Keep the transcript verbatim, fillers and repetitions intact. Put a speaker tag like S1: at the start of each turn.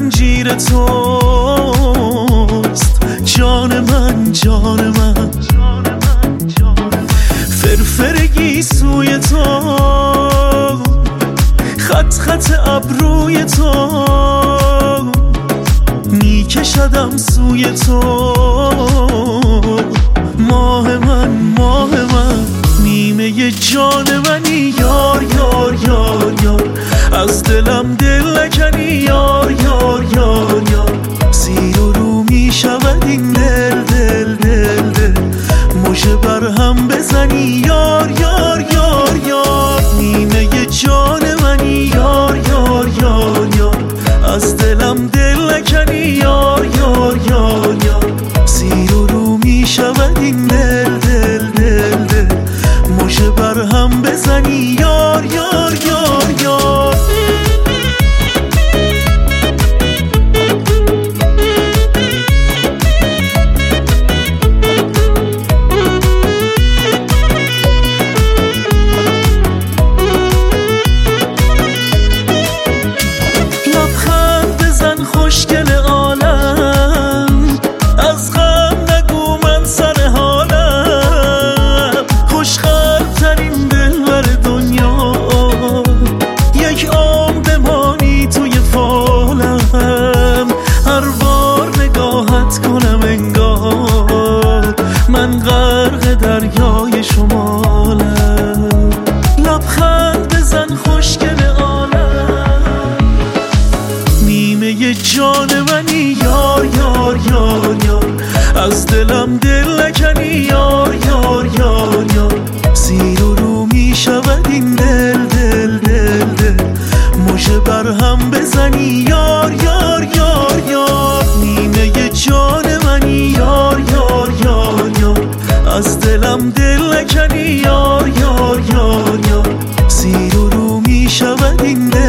S1: زنجیر توست جان من جان من، فرفرگی سوی تو، خط خط ابروی تو، میکشدم سوی تو، ماه من ماه من، نیمه جان منی یار یار یار یار، از دلم دل نکنی یار یار یار یار، زیر و رو میشود این دل دل دل دل، مژه بر هم بزنی یار یار یار یار، نیمه جان منی یار یار یار یار، از دلم دل نکنی یار یار یار یار، زیر و رو میشود این دل دل دل دل، مژه بر هم بزنی یار یار یار یار. خوشگل عالم از غم نگو من سر حالم، خوشخلق ترین دلبر دنیا، یک عمر بمانی توی فالم، هر بار نگاهت کنم انگار من غرق دریای شمالم، لبخند بزن خوشگل جان منی یار یار یار یار، از دلم دل نکنی یار یار یار یار، زیر و رو میشود این دل دل دل دل، مژه بر هم بزنی یار یار یار یار، نیمه جان منی یار یار یار یار، از دلم دل نکنی یار یار یار یار، زیر و رو میشود این دل